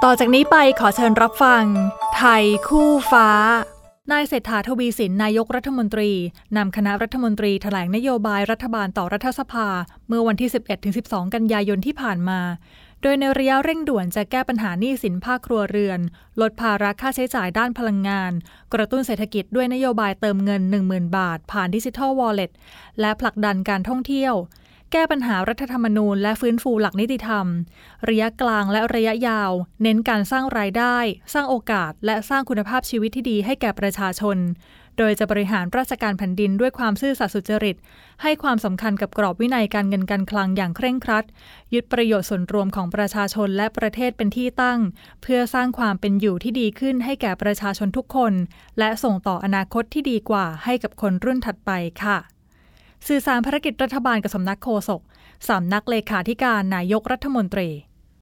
ต่อจากนี้ไปขอเชิญรับฟังไทยคู่ฟ้านายเศรษฐา ทวีสินนายกรัฐมนตรีนำคณะรัฐมนตรีแถลงนโยบายรัฐบาลต่อรัฐสภาเมื่อวันที่ 11-12 กันยายนที่ผ่านมาโดยในระยะเร่งด่วนจะแก้ปัญหาหนี้สินภาคครัวเรือนลดภาระค่าใช้จ่ายด้านพลังงานกระตุ้นเศรษฐกิจด้วยนโยบายเติมเงิน 10,000 บาทผ่าน Digital Wallet และผลักดันการท่องเที่ยวแก้ปัญหารัฐธรรมนูญและฟื้นฟูหลักนิติธรรมระยะกลางและระยะยาวเน้นการสร้างรายได้สร้างโอกาสและสร้างคุณภาพชีวิตที่ดีให้แก่ประชาชนโดยจะบริหารราชการแผ่นดินด้วยความซื่อสัตย์สุจริตให้ความสำคัญกับกรอบวินัยการเงินการคลังอย่างเคร่งครัดยึดประโยชน์ส่วนรวมของประชาชนและประเทศเป็นที่ตั้งเพื่อสร้างความเป็นอยู่ที่ดีขึ้นให้แก่ประชาชนทุกคนและส่งต่ออนาคตที่ดีกว่าให้กับคนรุ่นถัดไปค่ะสื่อสารภารกิจรัฐบาลกับสำนักโฆษกสำนักเลขาธิการนายกรัฐมนตรี